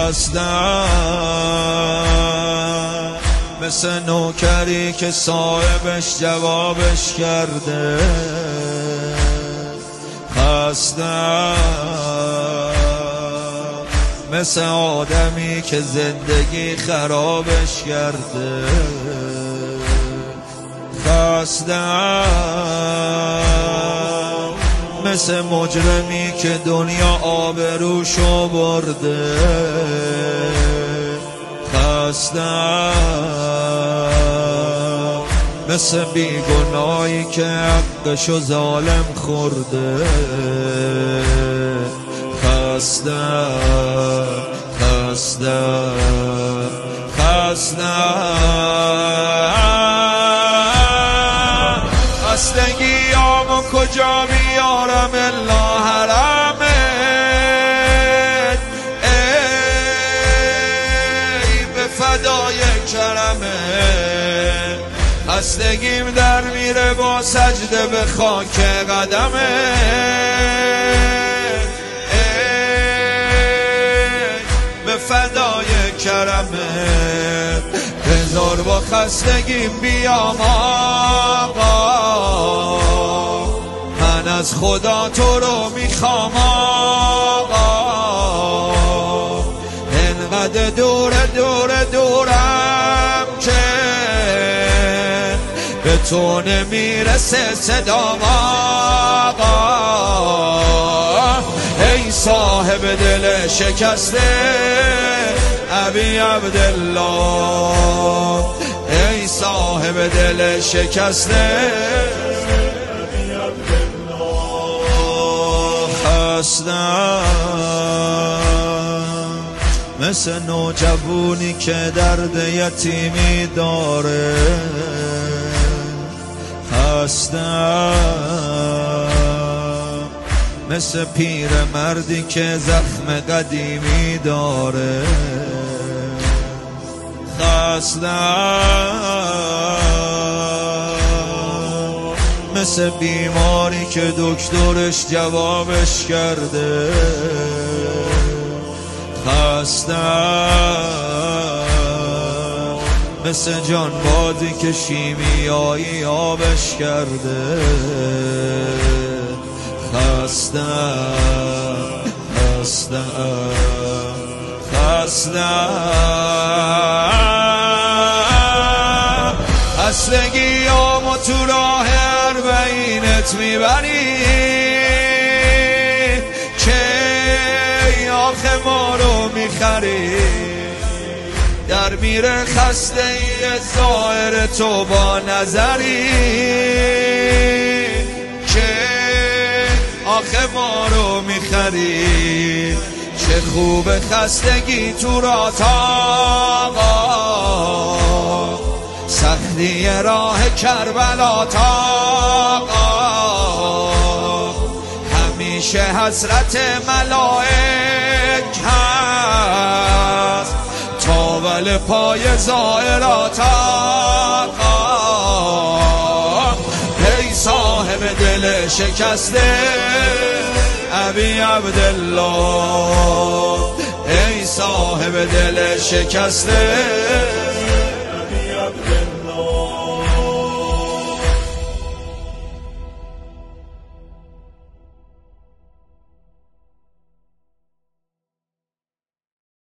خستم مثل نوکری که صاحبش جوابش کرده. خستم مثل آدمی که زندگی خرابش کرده. خستم مثل مجرمی که دنیا آبروشو برده. خستم مثل بیگناهی که حقشو ظالم خورده. خستم خستم خستم خستگیامو کجا بیارم الا حرمت. ای به فدای کرمت خستگیم در میره با سجده به خاک قدمت. به فدای کرمت هزار با خستگیم بیام آقا. من از خدا تو رو میخوام آقا. انقدر دورم که به تو نمیرسه صدام آقا. ای صاحب دل شکسته ابی عبدالله. ای صاحب دل شکسته ابی عبدالله. خستم مثل نوجوانی که درد یتیمی داره. خستم مثل پیر مردی که زخم قدیمی داره. خستم مثل بیماری که دکترش جوابش کرده. خستم مثل جانبازی که شیمیایی آبش کرده. خستم خستم خستم خستگیامو تو راه اربعینت میبری که آخه ما رو میخری. در میره خسته ای ظاهر تو با نظری که آخه ما رو میخری. چه خوب خستگی تو را آقا. سختی راه کربلا آقا. همیشه حسرت ملائک هست تاول پای زائرات آقا. ای صاحب دل شکسته ابی عبدالله. ای صاحب دل شکسته